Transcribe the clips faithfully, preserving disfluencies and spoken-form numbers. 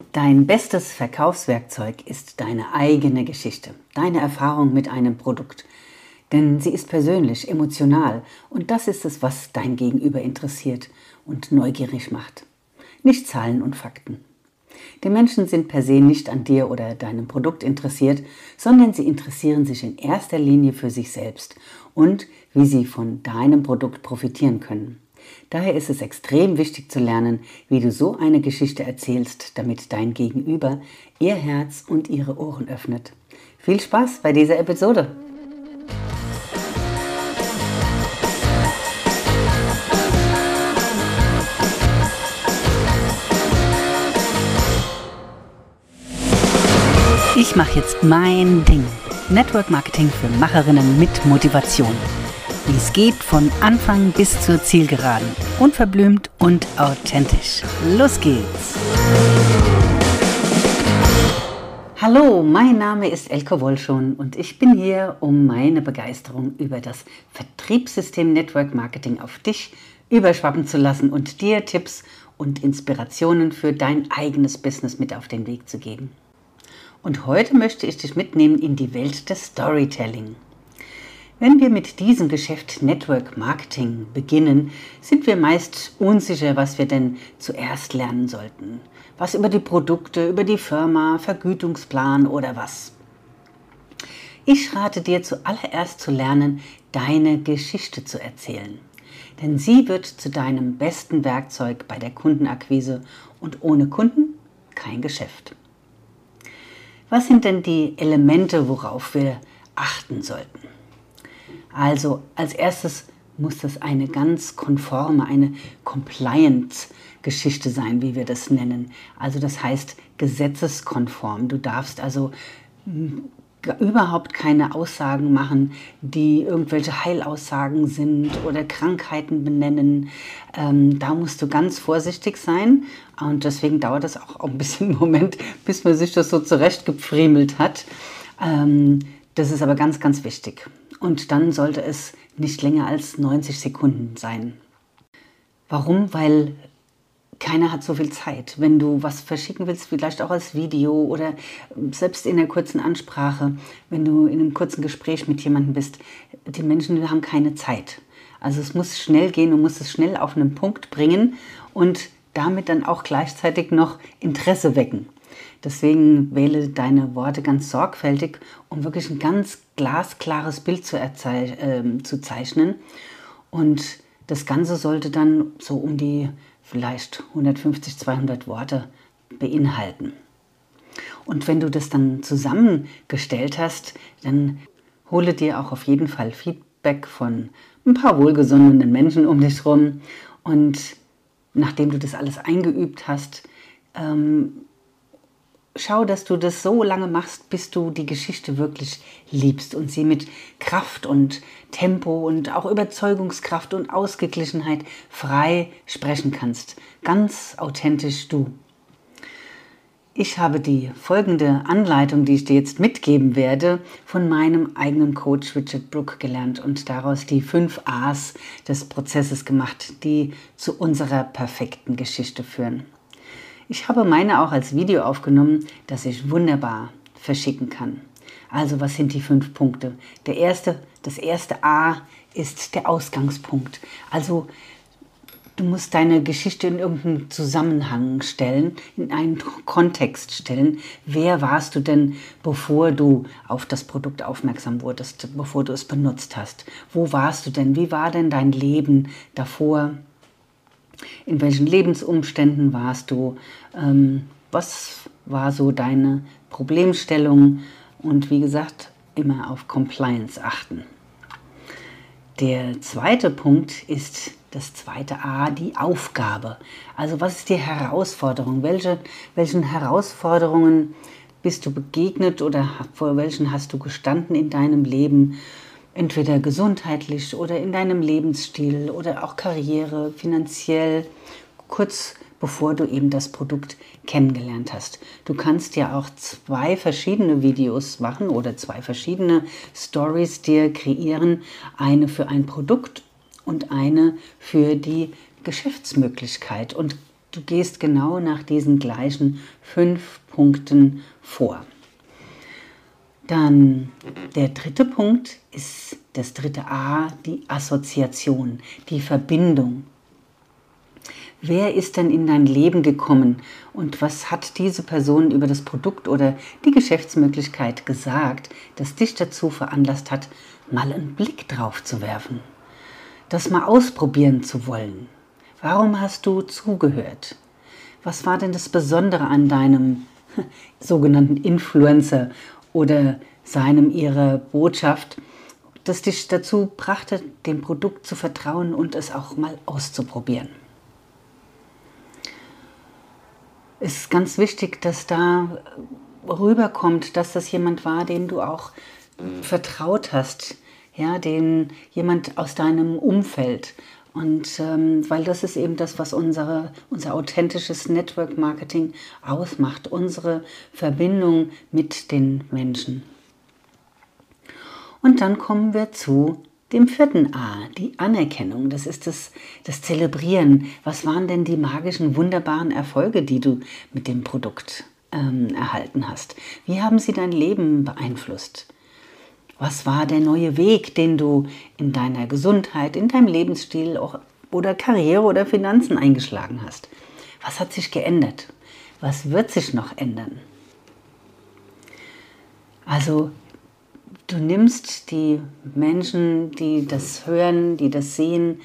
Dein bestes Verkaufswerkzeug ist deine eigene Geschichte, deine Erfahrung mit einem Produkt. Denn sie ist persönlich, emotional und das ist es, was dein Gegenüber interessiert und neugierig macht. Nicht Zahlen und Fakten. Die Menschen sind per se nicht an dir oder deinem Produkt interessiert, sondern sie interessieren sich in erster Linie für sich selbst und wie sie von deinem Produkt profitieren können. Daher ist es extrem wichtig zu lernen, wie du so eine Geschichte erzählst, damit dein Gegenüber ihr Herz und ihre Ohren öffnet. Viel Spaß bei dieser Episode! Ich mache jetzt mein Ding. Network Marketing für Macherinnen mit Motivation. Wie es geht von Anfang bis zur Zielgeraden. Unverblümt und authentisch. Los geht's! Hallo, mein Name ist Elke Wollschon und ich bin hier, um meine Begeisterung über das Vertriebssystem Network Marketing auf dich überschwappen zu lassen und dir Tipps und Inspirationen für dein eigenes Business mit auf den Weg zu geben. Und heute möchte ich dich mitnehmen in die Welt des Storytelling. Wenn wir mit diesem Geschäft Network Marketing beginnen, sind wir meist unsicher, was wir denn zuerst lernen sollten. Was über die Produkte, über die Firma, Vergütungsplan oder was. Ich rate dir zuallererst zu lernen, deine Geschichte zu erzählen. Denn sie wird zu deinem besten Werkzeug bei der Kundenakquise und ohne Kunden kein Geschäft. Was sind denn die Elemente, worauf wir achten sollten? Also als erstes muss das eine ganz konforme, eine Compliance-Geschichte sein, wie wir das nennen. Also das heißt gesetzeskonform. Du darfst also überhaupt keine Aussagen machen, die irgendwelche Heilaussagen sind oder Krankheiten benennen. Ähm, da musst du ganz vorsichtig sein und deswegen dauert es auch ein bisschen einen Moment, bis man sich das so zurechtgepfriemelt hat. Ähm, das ist aber ganz, ganz wichtig. Und dann sollte es nicht länger als neunzig Sekunden sein. Warum? Weil keiner hat so viel Zeit. Wenn du was verschicken willst, vielleicht auch als Video oder selbst in einer kurzen Ansprache, wenn du in einem kurzen Gespräch mit jemandem bist, die Menschen haben keine Zeit. Also es muss schnell gehen, du musst es schnell auf einen Punkt bringen und damit dann auch gleichzeitig noch Interesse wecken. Deswegen wähle deine Worte ganz sorgfältig, um wirklich ein ganz glasklares Bild zu, äh, zu zeichnen. Und das Ganze sollte dann so um die vielleicht hundertfünfzig, zweihundert Worte beinhalten. Und wenn du das dann zusammengestellt hast, dann hole dir auch auf jeden Fall Feedback von ein paar wohlgesonnenen Menschen um dich rum. Und nachdem du das alles eingeübt hast, ähm, schau, dass du das so lange machst, bis du die Geschichte wirklich liebst und sie mit Kraft und Tempo und auch Überzeugungskraft und Ausgeglichenheit frei sprechen kannst. Ganz authentisch du. Ich habe die folgende Anleitung, die ich dir jetzt mitgeben werde, von meinem eigenen Coach Richard Brook gelernt und daraus die fünf A's des Prozesses gemacht, die zu unserer perfekten Geschichte führen. Ich habe meine auch als Video aufgenommen, das ich wunderbar verschicken kann. Also was sind die fünf Punkte? Der erste, das erste A ist der Ausgangspunkt. Also du musst deine Geschichte in irgendeinen Zusammenhang stellen, in einen Kontext stellen. Wer warst du denn, bevor du auf das Produkt aufmerksam wurdest, bevor du es benutzt hast? Wo warst du denn? Wie war denn dein Leben davor? In welchen Lebensumständen warst du? Ähm, was war so deine Problemstellung? Und wie gesagt, immer auf Compliance achten. Der zweite Punkt ist das zweite A, die Aufgabe. Also was ist die Herausforderung? Welche, welchen Herausforderungen bist du begegnet oder vor welchen hast du gestanden in deinem Leben? Entweder gesundheitlich oder in deinem Lebensstil oder auch Karriere, finanziell, kurz bevor du eben das Produkt kennengelernt hast. Du kannst ja auch zwei verschiedene Videos machen oder zwei verschiedene Stories dir kreieren. Eine für ein Produkt und eine für die Geschäftsmöglichkeit. Und du gehst genau nach diesen gleichen fünf Punkten vor. Dann der dritte Punkt ist das dritte A, die Assoziation, die Verbindung. Wer ist denn in dein Leben gekommen und was hat diese Person über das Produkt oder die Geschäftsmöglichkeit gesagt, das dich dazu veranlasst hat, mal einen Blick drauf zu werfen, das mal ausprobieren zu wollen? Warum hast du zugehört? Was war denn das Besondere an deinem sogenannten Influencer oder seinem ihrer Botschaft, das dich dazu brachte, dem Produkt zu vertrauen und es auch mal auszuprobieren? Es ist ganz wichtig, dass da rüberkommt, dass das jemand war, dem du auch vertraut hast, ja, den jemand aus deinem Umfeld. Und ähm, weil das ist eben das, was unsere, unser authentisches Network Marketing ausmacht, unsere Verbindung mit den Menschen. Und dann kommen wir zu dem vierten A, die Anerkennung. Das ist das, das Zelebrieren. Was waren denn die magischen, wunderbaren Erfolge, die du mit dem Produkt ähm, erhalten hast? Wie haben sie dein Leben beeinflusst? Was war der neue Weg, den du in deiner Gesundheit, in deinem Lebensstil auch, oder Karriere oder Finanzen eingeschlagen hast? Was hat sich geändert? Was wird sich noch ändern? Also du nimmst die Menschen, die das hören, die das sehen,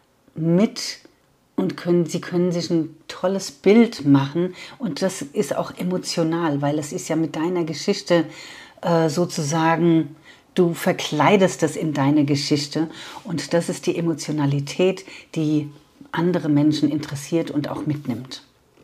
mit und können, sie können sich ein tolles Bild machen. Und das ist auch emotional, weil es ist ja mit deiner Geschichte äh, sozusagen, du verkleidest das in deine Geschichte. Und das ist die Emotionalität, die andere Menschen interessiert und auch mitnimmt.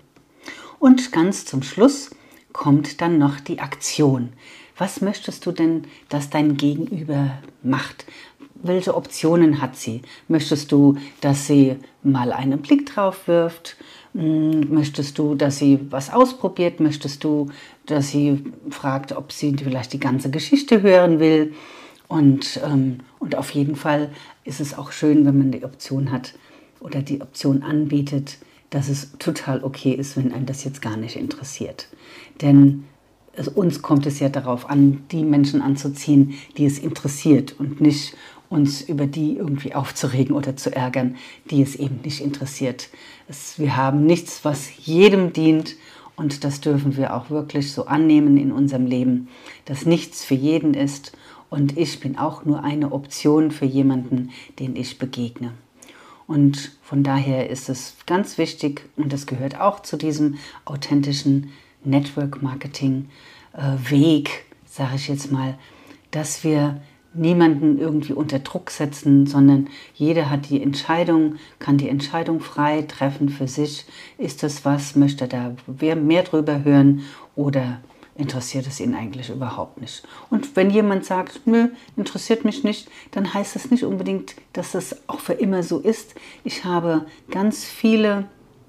Und ganz zum Schluss kommt dann noch die Aktion. Was möchtest du denn, dass dein Gegenüber macht? Welche Optionen hat sie? Möchtest du, dass sie mal einen Blick drauf wirft? Möchtest du, dass sie was ausprobiert? Möchtest du, dass sie fragt, ob sie vielleicht die ganze Geschichte hören will? Und, ähm, und auf jeden Fall ist es auch schön, wenn man die Option hat oder die Option anbietet, dass es total okay ist, wenn einem das jetzt gar nicht interessiert. Denn also uns kommt es ja darauf an, die Menschen anzuziehen, die es interessiert und nicht uns über die irgendwie aufzuregen oder zu ärgern, die es eben nicht interessiert. Es, wir haben nichts, was jedem dient und das dürfen wir auch wirklich so annehmen in unserem Leben, dass nichts für jeden ist und ich bin auch nur eine Option für jemanden, den ich begegne. Und von daher ist es ganz wichtig und das gehört auch zu diesem authentischen Network Marketing äh, Weg, sage ich jetzt mal, dass wir niemanden irgendwie unter Druck setzen, sondern jeder hat die Entscheidung, kann die Entscheidung frei treffen für sich. Ist das was, möchte er da mehr drüber hören oder interessiert es ihn eigentlich überhaupt nicht? Und wenn jemand sagt, nö, interessiert mich nicht, dann heißt das nicht unbedingt, dass das auch für immer so ist. Ich habe ganz viele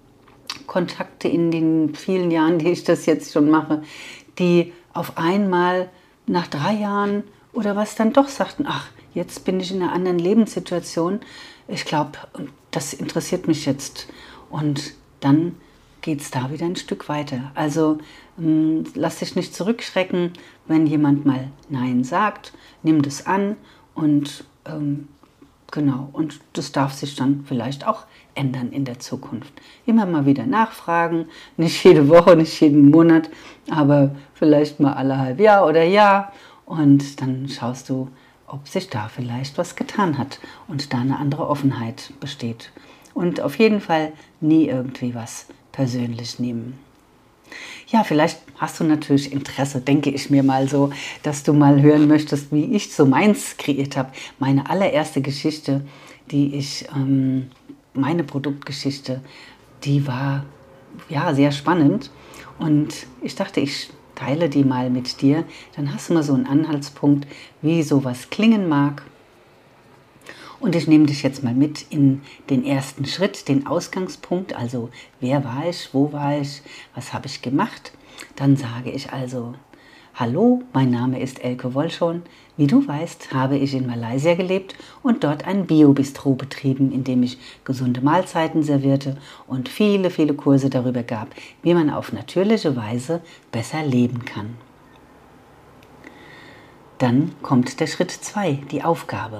Kontakte in den vielen Jahren, die ich das jetzt schon mache, die auf einmal nach drei Jahren oder was dann doch sagten, ach, jetzt bin ich in einer anderen Lebenssituation, ich glaube, das interessiert mich jetzt. Und dann geht es da wieder ein Stück weiter. Also ähm, lass dich nicht zurückschrecken, wenn jemand mal Nein sagt, nimm das an und ähm, genau, und das darf sich dann vielleicht auch ändern in der Zukunft. Immer mal wieder nachfragen, nicht jede Woche, nicht jeden Monat, aber vielleicht mal alle halb Jahr oder Jahr und dann schaust du, ob sich da vielleicht was getan hat und da eine andere Offenheit besteht. Und auf jeden Fall nie irgendwie was persönlich nehmen. Ja, vielleicht hast du natürlich Interesse, denke ich mir mal so, dass du mal hören möchtest, wie ich so meins kreiert habe. Meine allererste Geschichte, die ich, ähm, meine Produktgeschichte, die war ja sehr spannend und ich dachte, ich teile die mal mit dir. Dann hast du mal so einen Anhaltspunkt, wie sowas klingen mag. Und ich nehme dich jetzt mal mit in den ersten Schritt, den Ausgangspunkt, also wer war ich, wo war ich, was habe ich gemacht. Dann sage ich also, Hallo, mein Name ist Elke Wollschon. Wie du weißt, habe ich in Malaysia gelebt und dort ein Bio-Bistro betrieben, in dem ich gesunde Mahlzeiten servierte und viele, viele Kurse darüber gab, wie man auf natürliche Weise besser leben kann. Dann kommt der Schritt zwei, die Aufgabe.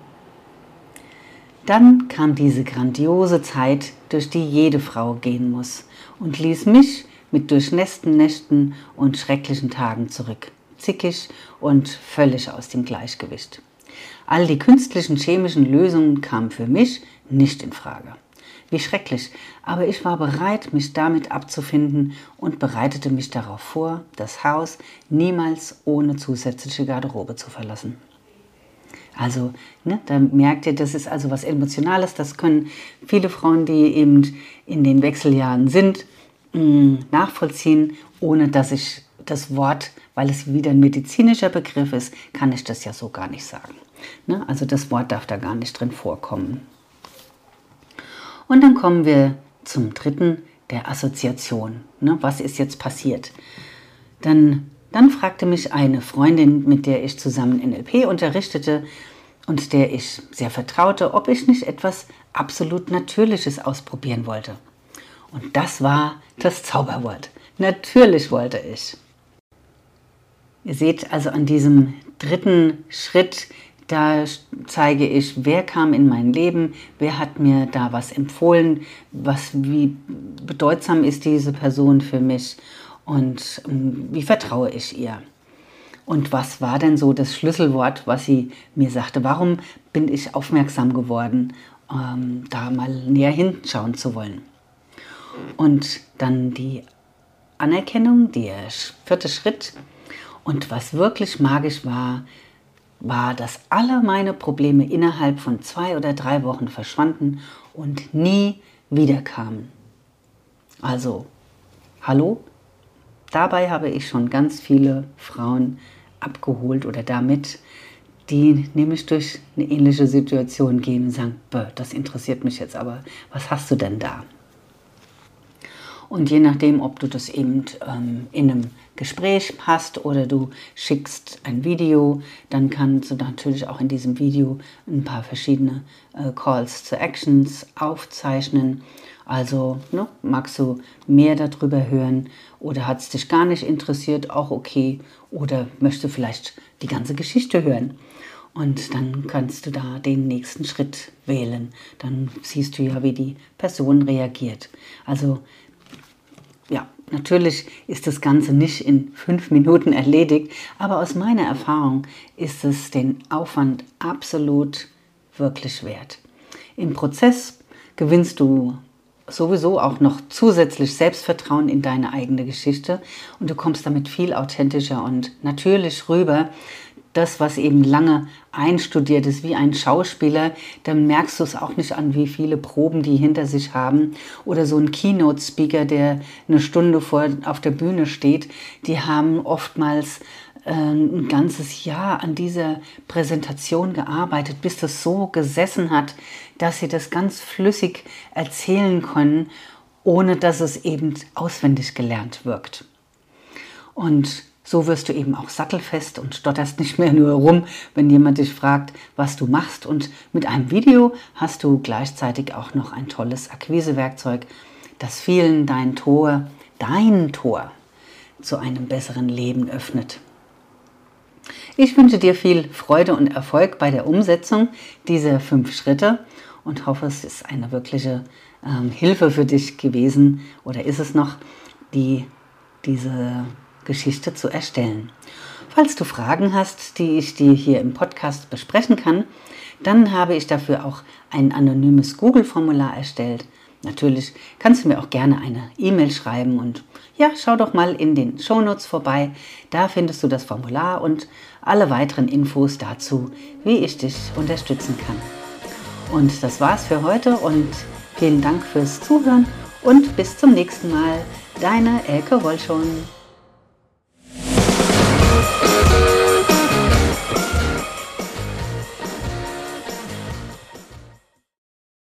Dann kam diese grandiose Zeit, durch die jede Frau gehen muss und ließ mich mit durchnässten Nächten und schrecklichen Tagen zurück, zickig und völlig aus dem Gleichgewicht. All die künstlichen chemischen Lösungen kamen für mich nicht in Frage. Wie schrecklich, aber ich war bereit, mich damit abzufinden und bereitete mich darauf vor, das Haus niemals ohne zusätzliche Garderobe zu verlassen. Also, ne, da merkt ihr, das ist also was Emotionales, das können viele Frauen, die eben in den Wechseljahren sind, mh, nachvollziehen, ohne dass ich das Wort, weil es wieder ein medizinischer Begriff ist, kann ich das ja so gar nicht sagen. Ne? Also das Wort darf da gar nicht drin vorkommen. Und dann kommen wir zum dritten, der Assoziation. Ne? Was ist jetzt passiert? Dann Dann fragte mich eine Freundin, mit der ich zusammen N L P unterrichtete und der ich sehr vertraute, ob ich nicht etwas absolut Natürliches ausprobieren wollte. Und das war das Zauberwort. Natürlich wollte ich. Ihr seht also an diesem dritten Schritt, da zeige ich, wer kam in mein Leben, wer hat mir da was empfohlen, was, wie bedeutsam ist diese Person für mich. Und wie vertraue ich ihr? Und was war denn so das Schlüsselwort, was sie mir sagte? Warum bin ich aufmerksam geworden, ähm, da mal näher hinschauen zu wollen? Und dann die Anerkennung, der vierte Schritt. Und was wirklich magisch war, war, dass alle meine Probleme innerhalb von zwei oder drei Wochen verschwanden und nie wiederkamen. Also, hallo? Dabei habe ich schon ganz viele Frauen abgeholt oder damit, die nämlich durch eine ähnliche Situation gehen und sagen, das interessiert mich jetzt, aber was hast du denn da? Und je nachdem, ob du das eben ähm, in einem Gespräch hast oder du schickst ein Video, dann kannst du natürlich auch in diesem Video ein paar verschiedene äh, Calls to Actions aufzeichnen. Also ne, magst du mehr darüber hören oder hat es dich gar nicht interessiert, auch okay. Oder möchtest du vielleicht die ganze Geschichte hören. Und dann kannst du da den nächsten Schritt wählen. Dann siehst du ja, wie die Person reagiert. Also ja, natürlich ist das Ganze nicht in fünf Minuten erledigt, aber aus meiner Erfahrung ist es den Aufwand absolut wirklich wert. Im Prozess gewinnst du sowieso auch noch zusätzlich Selbstvertrauen in deine eigene Geschichte und du kommst damit viel authentischer und natürlich rüber. Das, was eben lange einstudiert ist, wie ein Schauspieler, dann merkst du es auch nicht an, wie viele Proben die hinter sich haben. Oder so ein Keynote-Speaker, der eine Stunde vor auf der Bühne steht, die haben oftmals äh, ein ganzes Jahr an dieser Präsentation gearbeitet, bis das so gesessen hat, dass sie das ganz flüssig erzählen können, ohne dass es eben auswendig gelernt wirkt. Und so wirst du eben auch sattelfest und stotterst nicht mehr nur rum, wenn jemand dich fragt, was du machst. Und mit einem Video hast du gleichzeitig auch noch ein tolles Akquisewerkzeug, das vielen dein Tor, dein Tor zu einem besseren Leben öffnet. Ich wünsche dir viel Freude und Erfolg bei der Umsetzung dieser fünf Schritte und hoffe, es ist eine wirkliche ähm, Hilfe für dich gewesen oder ist es noch, die diese Geschichte zu erstellen. Falls du Fragen hast, die ich dir hier im Podcast besprechen kann, dann habe ich dafür auch ein anonymes Google-Formular erstellt. Natürlich kannst du mir auch gerne eine E-Mail schreiben und ja, schau doch mal in den Shownotes vorbei. Da findest du das Formular und alle weiteren Infos dazu, wie ich dich unterstützen kann. Und das war's für heute und vielen Dank fürs Zuhören und bis zum nächsten Mal. Deine Elke Wollschon.